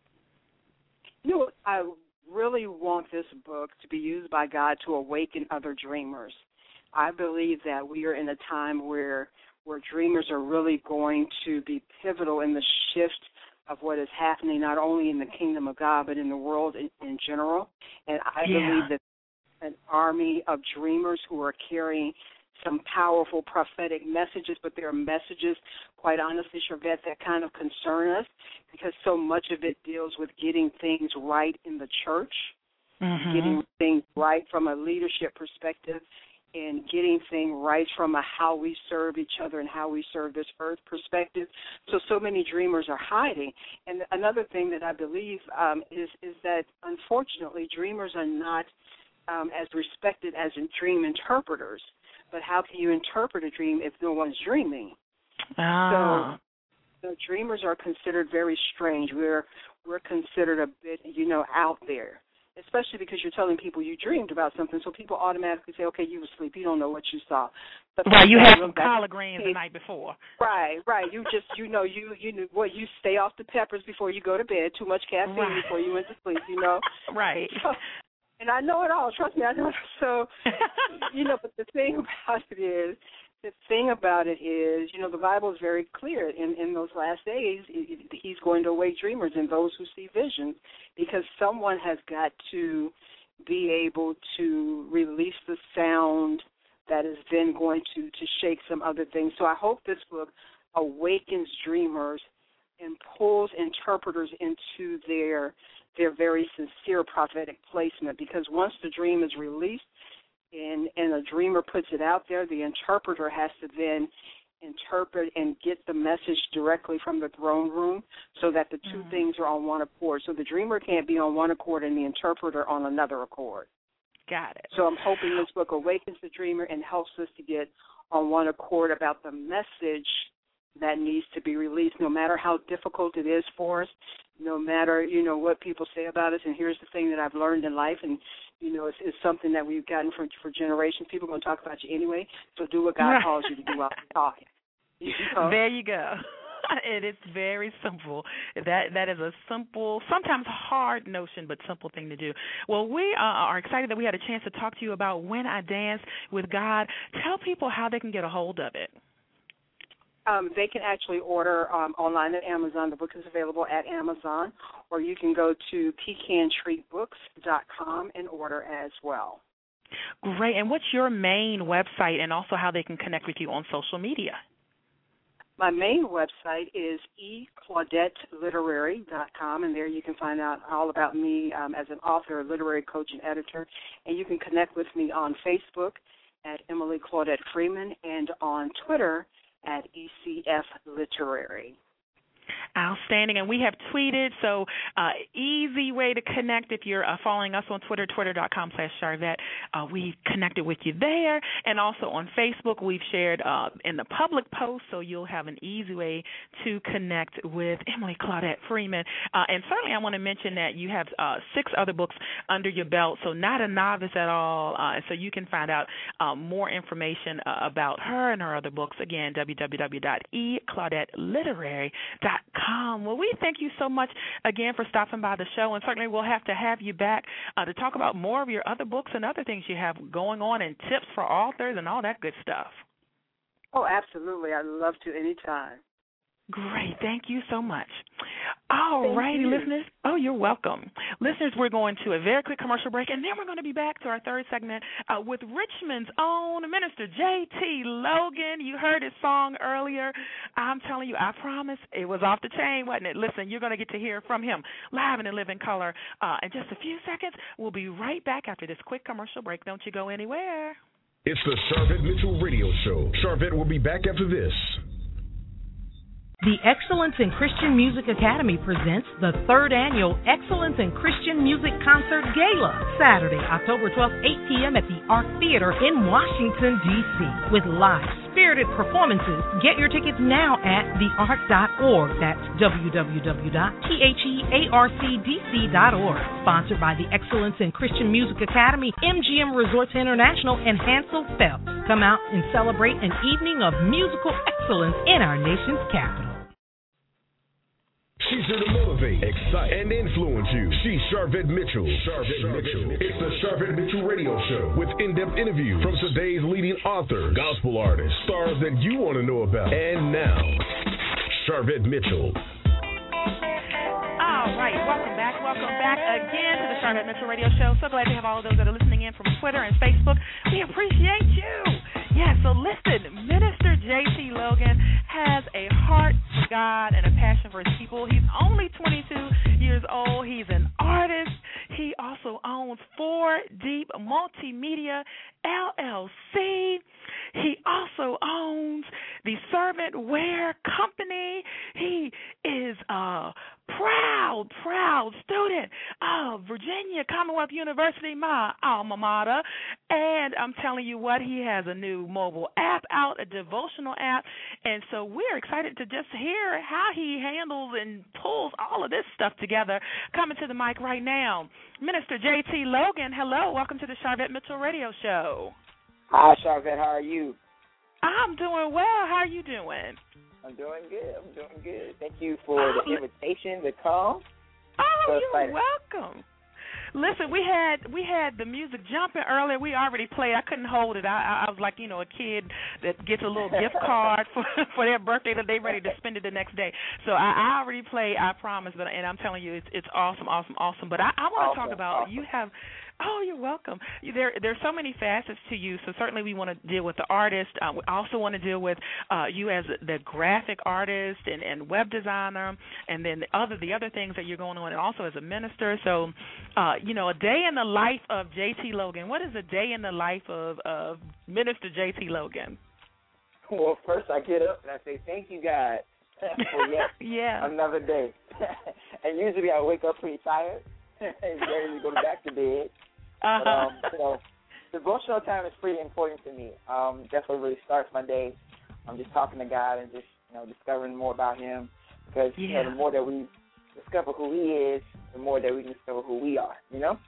I really want this book to be used by God to awaken other dreamers. I believe that we are in a time where dreamers are really going to be pivotal in the shift of what is happening not only in the kingdom of God but in the world in general. And I believe that an army of dreamers who are carrying some powerful prophetic messages, but there are messages, quite honestly, Sharvette, that kind of concern us because so much of it deals with getting things right in the church, getting things right from a leadership perspective, and getting things right from a how we serve each other and how we serve this earth perspective. So many dreamers are hiding. And another thing that I believe is that, unfortunately, dreamers are not as respected as in dream interpreters. But how can you interpret a dream if no one's dreaming? So dreamers are considered very strange. We're considered a bit, out there, especially because you're telling people you dreamed about something, so people automatically say, okay, you were asleep, you don't know what you saw. But you had some collard greens the night before. Right. You just, you stay off the peppers before you go to bed, too much caffeine before you went to sleep, Right. So, and I know it all, trust me, I know it. So, but the thing about it is, the Bible is very clear. In those last days, he's going to awake dreamers and those who see visions, because someone has got to be able to release the sound that is then going to shake some other things. So I hope this book awakens dreamers and pulls interpreters into their very sincere prophetic placement, because once the dream is released and a dreamer puts it out there, the interpreter has to then interpret and get the message directly from the throne room so that the two things are on one accord. So the dreamer can't be on one accord and the interpreter on another accord. Got it. So I'm hoping this book awakens the dreamer and helps us to get on one accord about the message that needs to be released, no matter how difficult it is for us, no matter, what people say about us. And here's the thing that I've learned in life, and, it's something that we've gotten for generations. People are going to talk about you anyway, so do what God calls you to do while you're talking. There you go. It is very simple. That is a simple, sometimes hard notion, but simple thing to do. Well, we are excited that we had a chance to talk to you about When I Dance with God. Tell people how they can get a hold of it. They can actually order online at Amazon. The book is available at Amazon, or you can go to pecantreebooks.com and order as well. Great. And what's your main website, and also how they can connect with you on social media? My main website is eclaudetteliterary.com, and there you can find out all about me as an author, literary coach, and editor. And you can connect with me on Facebook at Emily Claudette Freeman and on Twitter at ECF Literary. Outstanding. And we have tweeted, so easy way to connect if you're following us on Twitter, twitter.com/Sharvette. We've connected with you there. And also on Facebook, we've shared in the public post, so you'll have an easy way to connect with Emily Claudette Freeman. And certainly I want to mention that you have 6 other books under your belt, so not a novice at all. So you can find out more information about her and her other books. Again, www.eclaudetteliterary.com. Well, we thank you so much again for stopping by the show, and certainly we'll have to have you back to talk about more of your other books and other things you have going on, and tips for authors and all that good stuff. Oh, absolutely. I'd love to anytime. Great. Thank you so much. All righty, listeners. Oh, you're welcome. Listeners, we're going to a very quick commercial break, and then we're going to be back to our third segment with Richmond's own Minister J.T. Logan. You heard his song earlier. I'm telling you, I promise, it was off the chain, wasn't it? Listen, you're going to get to hear from him live and in living color in just a few seconds. We'll be right back after this quick commercial break. Don't you go anywhere. It's the Sharvette Mitchell Radio Show. Sharvette will be back after this. The Excellence in Christian Music Academy presents the 3rd Annual Excellence in Christian Music Concert Gala, Saturday, October 12th, 8 p.m. at the Arc Theater in Washington, D.C., with live, spirited performances. Get your tickets now at thearc.org. That's www.thearcdc.org. Sponsored by the Excellence in Christian Music Academy, MGM Resorts International, and Hansel Phelps. Come out and celebrate an evening of musical excellence in our nation's capital. She's here to motivate, excite, and influence you. She's Sharvette Mitchell. It's the Sharvette Mitchell Radio Show with in-depth interviews from today's leading authors, gospel artists, stars that you want to know about. And now, Sharvette Mitchell. All right, welcome back again to the Sharvette Mitchell Radio Show. So glad to have all of those that are listening in from Twitter and Facebook. We appreciate you. Yeah, so listen, Minister J.T. Logan has a heart for God and a passion for his people. He's only 22 years old. He's an artist. He also owns 4 Deep Multimedia, LLC. He also owns the Servant Wear Company. He is a proud student of Virginia Commonwealth University, my alma mater. And I'm telling you what, he has a new mobile app out, a devotional app. And so we're excited to just hear how he handles and pulls all of this stuff together. Coming to the mic right now, Minister J.T. Logan. Hello. Welcome to the Sharvette Mitchell Radio Show. Hi, Sharvette. How are you? I'm doing well. How are you doing? I'm doing good. Thank you for the invitation to come. Oh, you're welcome. Listen, we had the music jumping earlier. We already played. I couldn't hold it. I was like, a kid that gets a little gift card for their birthday that they ready to spend it the next day. So I already played, I promise. And I'm telling you, it's awesome. But I want to talk about, you have. Oh, you're welcome. There's so many facets to you, so certainly we want to deal with the artist. We also want to deal with you as the graphic artist and web designer, and then the other things that you're going on, and also as a minister. So, a day in the life of J.T. Logan. What is a day in the life of Minister J.T. Logan? Well, first I get up and I say, thank you, God, for yet another day. And usually I wake up pretty tired and ready to go back to bed. But, devotional time is pretty important to me. That's what really starts my day. I'm just talking to God and just, discovering more about Him. Because, the more that we discover who He is, the more that we can discover who we are,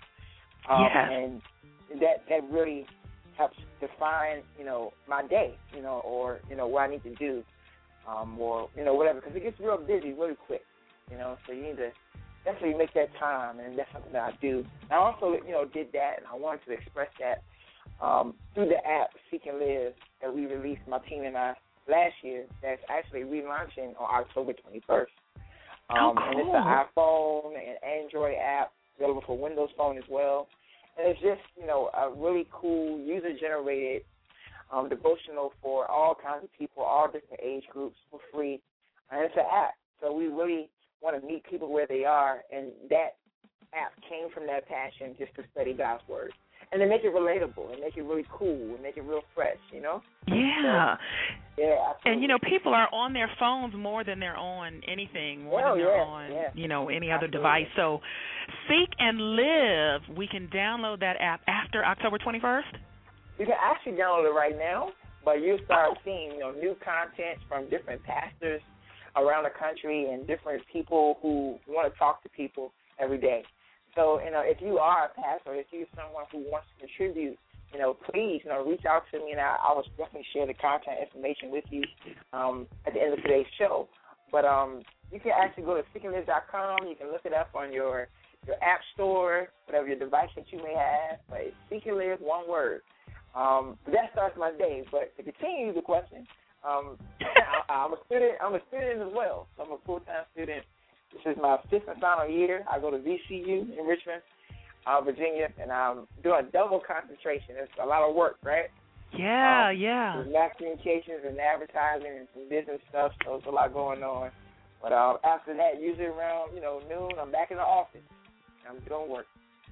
And that really helps define, my day, or what I need to do or, whatever, because it gets real busy really quick, so you need to definitely make that time, and that's something that I do. And I also, did that, and I wanted to express that through the app Seek and Live that we released, my team and I, last year, that's actually relaunching on October 21st. Cool. And it's an iPhone and Android app available for Windows Phone as well. And it's just, a really cool user-generated devotional for all kinds of people, all different age groups for free. And it's an app. So we really want to meet people where they are, and that app came from that passion just to study God's Word. And to make it relatable and make it really cool and make it real fresh, Yeah. So, yeah, absolutely. And, people are on their phones more than they're on anything, more than they're on, any other device. So Seek and Live, we can download that app after October 21st? You can actually download it right now, but you'll start seeing, new content from different pastors around the country and different people who want to talk to people every day. So, if you are a pastor, if you're someone who wants to contribute, please, reach out to me, and I will definitely share the contact information with you at the end of today's show. But you can actually go to seekandlive.com. You can look it up on your app store, whatever your device that you may have. But it's Seek and Live, one word. But that starts my day. But to continue the question, I'm a student. I'm a student as well. So I'm a full-time student. This is my 5th and final year. I go to VCU in Richmond, Virginia, and I'm doing double concentration. It's a lot of work, right? Yeah. There's mass communications and advertising and some business stuff, so there's a lot going on. But after that, usually around noon, I'm back in the office. I'm doing work.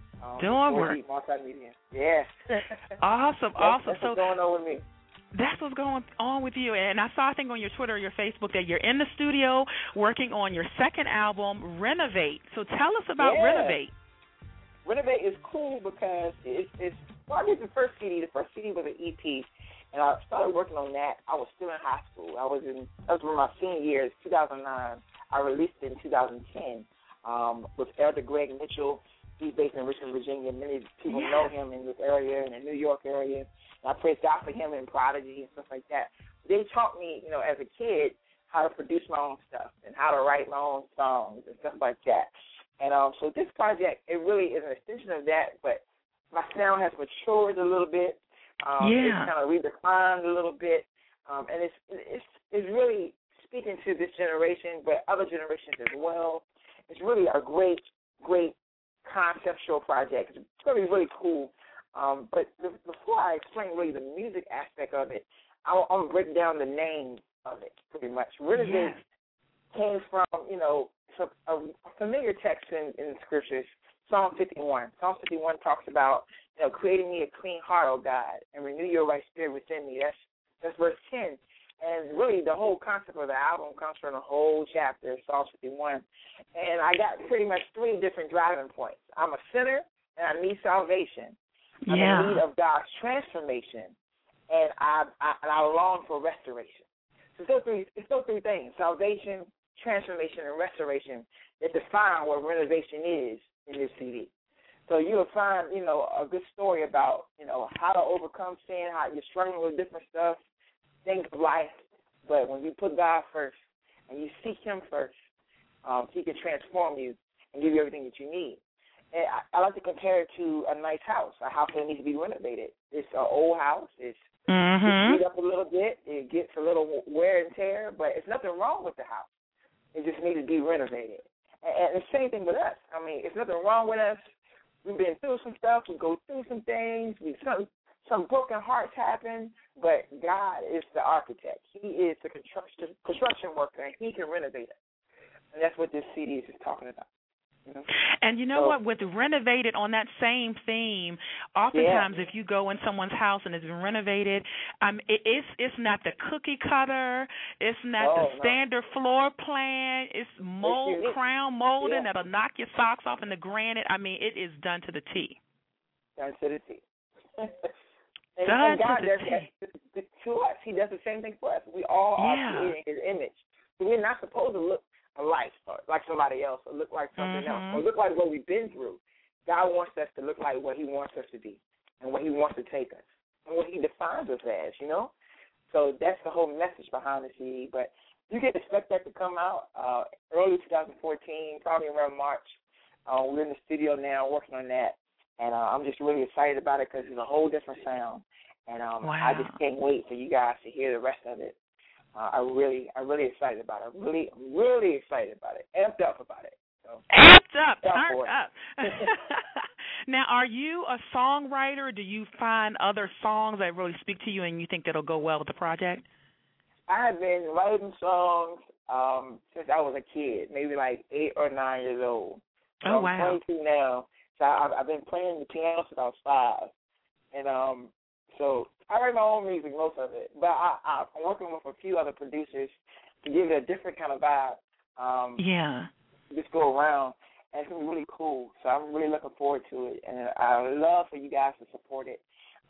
Multimedia. Yeah. Awesome. That's what's going on with me. That's what's going on with you. And I saw a thing on your Twitter or your Facebook that you're in the studio working on your second album, Renovate. So tell us about Renovate. Renovate is cool because I did the first CD. The first CD was an EP, and I started working on that. I was still in high school. That was my senior year. It's 2009. I released it in 2010 with Elder Greg Mitchell. He's based in Richmond, Virginia. Many people know him in this area, in the New York area. And I praise God for him and Prodigy and stuff like that. They taught me, as a kid, how to produce my own stuff and how to write my own songs and stuff like that. And so this project, it really is an extension of that, but my sound has matured a little bit. It's kind of redeclined a little bit. And it's really speaking to this generation, but other generations as well. It's really a great conceptual project. It's going to be really cool. But before I explain really the music aspect of it, I'm going to break down the name of it pretty much. Renovate came from, a familiar text in the scriptures, Psalm 51. Psalm 51 talks about, creating me a clean heart, O God, and renew your right spirit within me. That's verse 10. And really the whole concept of the album comes from the whole chapter, Psalm 51. And I got pretty much 3 different driving points. I'm a sinner, and I need salvation. I'm in need of God's transformation, and I long for restoration. So it's those three things: salvation, transformation, and restoration that define what renovation is in this CD. So you'll find, a good story about, how to overcome sin, how you're struggling with different stuff, things of life. But when you put God first and you seek Him first, He can transform you and give you everything that you need. And I like to compare it to a nice house, a house that needs to be renovated. It's an old house. It's beat up a little bit. It gets a little wear and tear, but it's nothing wrong with the house. It just needs to be renovated. And the same thing with us. I mean, it's nothing wrong with us. We've been through some stuff. We go through some things. Some broken hearts happen, but God is the architect. He is the construction worker, and He can renovate it. And that's what this CD is talking about. And what? With Renovated, on that same theme, oftentimes if you go in someone's house and it's been renovated, it's not the cookie cutter, it's not the standard floor plan, it's crown molding that'll knock your socks off in the granite. I mean, it is done to the T. Done to the T. And God does that to us. He does the same thing for us. We all are creating His image. So we're not supposed to look alike, or like somebody else, or look like something else, or look like what we've been through. God wants us to look like what He wants us to be, and what He wants to take us, and what He defines us as. So that's the whole message behind the CD. But you can expect that to come out early 2014, probably around March. We're in the studio now working on that, and I'm just really excited about it because it's a whole different sound, and I just can't wait for you guys to hear the rest of it. I'm really excited about it. I'm really excited about it. Amped up about it. So, amped up, turned up. Now, are you a songwriter? Do you find other songs that really speak to you and you think that'll go well with the project? I have been writing songs since I was a kid, maybe like 8 or 9 years old. So oh, wow. I'm 22 now, so I've been playing the piano since I was 5. And so I write my own music, most of it. But I'm working with a few other producers to give it a different kind of vibe. Just go around. And it's really cool. So I'm really looking forward to it. And I would love for you guys to support it.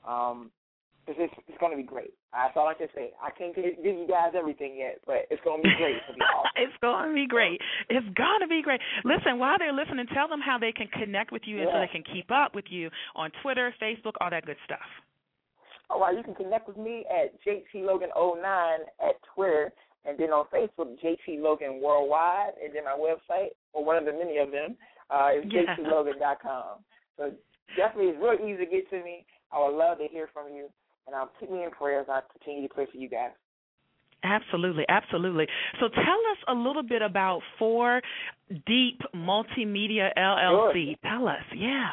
Because it's going to be great. That's all I can say. I can't give you guys everything yet, but it's going to be great. It'll be awesome. It's going to be great. It's going to be great. Listen, while they're listening, tell them how they can connect with you and so they can keep up with you on Twitter, Facebook, all that good stuff. All right, you can connect with me at JTLogan09 at Twitter, and then on Facebook, JT Logan Worldwide, and then my website, or one of the many of them, is JTLogan.com. So definitely, it's really easy to get to me. I would love to hear from you, and keep me in prayers. I continue to pray for you guys. Absolutely, absolutely. So tell us a little bit about 4 Deep Multimedia LLC. Sure. Tell us,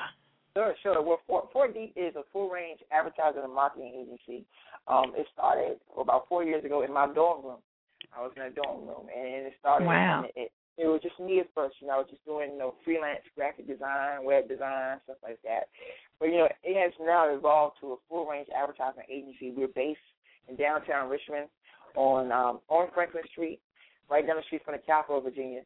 Sure. Well, 4 Deep is a full-range advertising and marketing agency. It started about 4 years ago in my dorm room. I was in a dorm room, and it started. Wow. And it was just me at first. I was just doing freelance graphic design, web design, stuff like that. But it has now evolved to a full-range advertising agency. We're based in downtown Richmond on Franklin Street, right down the street from the Capitol, Virginia,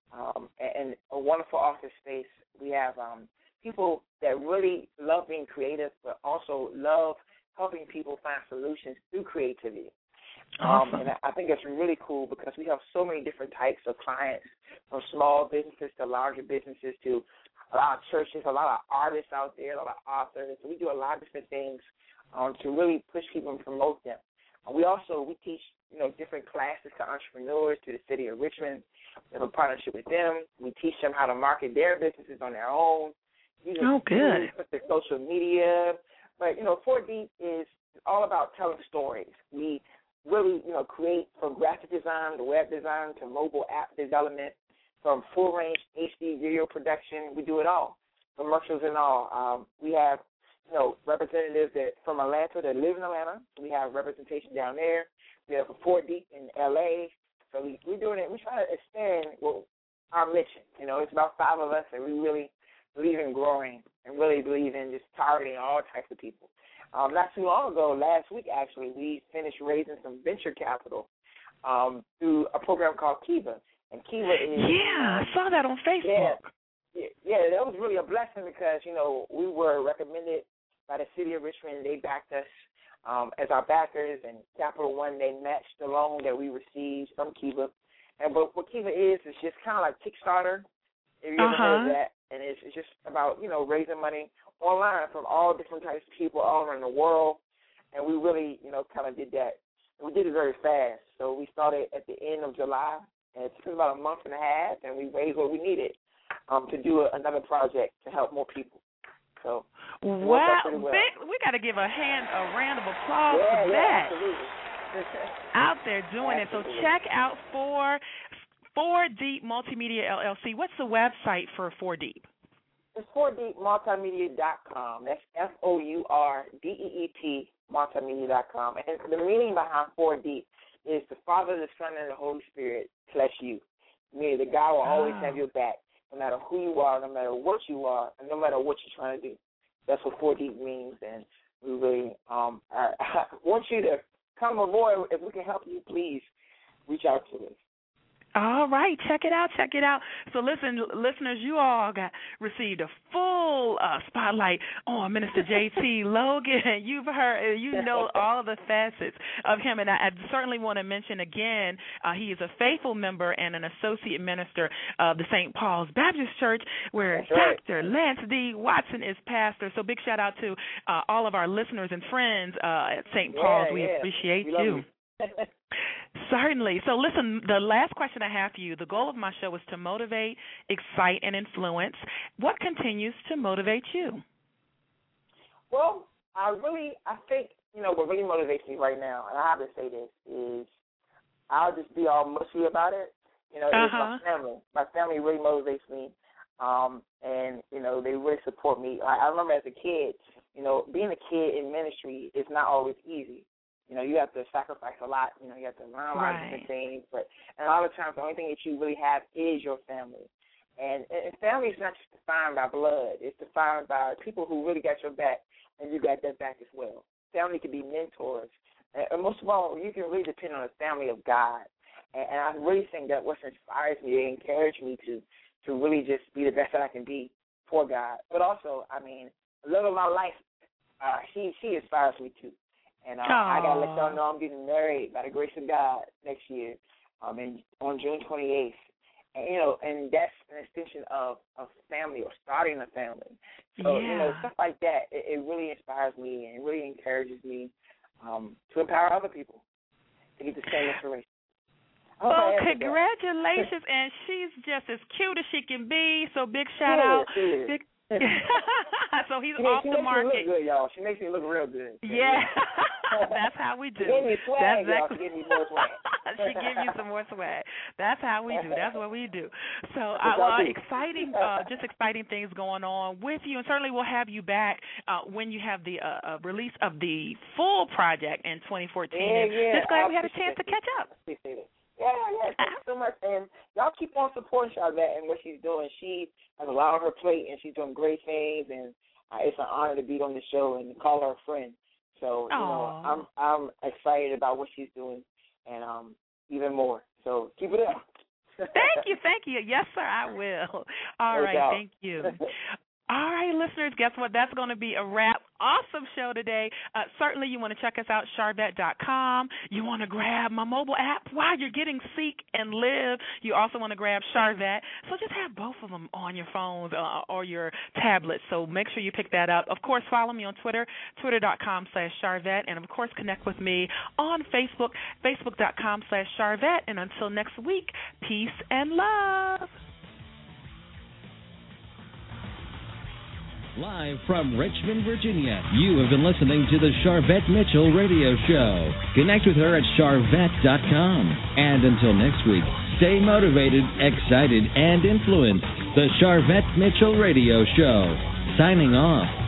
and a wonderful office space. We have people that really love being creative, but also love helping people find solutions through creativity. Awesome. And I think it's really cool because we have so many different types of clients, from small businesses to larger businesses to a lot of churches, a lot of artists out there, a lot of authors. So we do a lot of different things to really push people and promote them. We teach different classes to entrepreneurs, to the city of Richmond. We have a partnership with them. We teach them how to market their businesses on their own. Good. Their social media. But 4 Deep is all about telling stories. We really, create from graphic design to web design to mobile app development, from full-range HD video production. We do it all, commercials and all. We have, representatives from Atlanta that live in Atlanta. We have representation down there. We have a 4 Deep in L.A. So we're doing it. We're trying to expand our mission. It's about 5 of us, and we really believe in growing and really believe in just targeting all types of people. Not too long ago, last week actually, we finished raising some venture capital through a program called Kiva. And Kiva is... Yeah, I saw that on Facebook. Yeah, that was really a blessing because, we were recommended by the city of Richmond. They backed us as our backers, and Capital One, they matched the loan that we received from Kiva. But what Kiva is just kind of like Kickstarter, if you ever heard of that. And it's just about, raising money online from all different types of people all around the world. And we really, kind of did that. And we did it very fast. So we started at the end of July, and it took about a month and a half, and we raised what we needed to do another project to help more people. So wow, we got to give a round of applause for that. Absolutely. Out there doing it. So check out 4 Deep Multimedia LLC. What's the website for 4 Deep? It's 4deepmultimedia.com. That's FOURDEET multimedia.com. And the meaning behind 4 Deep is the Father, the Son, and the Holy Spirit plus you. Meaning that God will always have your back, no matter who you are, no matter what you are, and no matter what you're trying to do. That's what 4 Deep means. And we really I want you to come aboard. If we can help you, please reach out to us. All right, check it out. So listen, listeners, you all received a full spotlight on Minister J.T. Logan. You've heard, all the facets of him, and I certainly want to mention again, he is a faithful member and an associate minister of the St. Paul's Baptist Church, where Dr. Lance D. Watson is pastor. So big shout out to all of our listeners and friends at St. Paul's. We appreciate you. Certainly. So listen, the last question I have for you, the goal of my show is to motivate, excite, and influence. What continues to motivate you? Well, I think, what really motivates me right now, and I have to say this, is I'll just be all mushy about it. It's my family. My family really motivates me, and, they really support me. I remember as a kid, being a kid in ministry is not always easy. You have to sacrifice a lot. You have to learn a lot of different things. But a lot of times, the only thing that you really have is your family. And family is not just defined by blood. It's defined by people who really got your back, and you got their back as well. Family can be mentors. And most of all, you can really depend on a family of God. And I really think that what inspires me, it encourages me to really just be the best that I can be for God. But also, the love of my life, she inspires me too. And I got to let y'all know I'm getting married by the grace of God next year on June 28th. And, and that's an extension of family or starting a family. So, stuff like that, it really inspires me and it really encourages me to empower other people to get the same inspiration. Well, congratulations, and she's just as cute as she can be, so big shout out. So he's off the market. She makes me look good, y'all. She makes me look real good. Yeah. That's how we do. She gave me swag, y'all. She gave me more swag. She gave you some more swag. That's how we do. That's what we do. So, exciting things going on with you, and certainly we'll have you back when you have the release of the full project in 2014. Just glad we had a chance to catch up. Appreciate it. Yeah, thank you so much. And y'all keep on supporting Charvette and what she's doing. She has a lot on her plate, and she's doing great things, and it's an honor to be on the show and call her a friend. So, I'm excited about what she's doing, and even more. So keep it up. Thank you. Yes, sir, I will. All right, thank you. All right, listeners, guess what? That's going to be a wrap. Awesome show today. Certainly you want to check us out, Charvette.com. You want to grab my mobile app while you're getting Seek and Live. You also want to grab Charvette. So just have both of them on your phones or your tablets. So make sure you pick that up. Of course, follow me on Twitter, twitter.com/Charvette. And, of course, connect with me on Facebook, facebook.com/Charvette. And until next week, peace and love. Live from Richmond, Virginia, you have been listening to the Charvette Mitchell Radio Show. Connect with her at Charvette.com. And until next week, stay motivated, excited, and influenced. The Charvette Mitchell Radio Show. Signing off.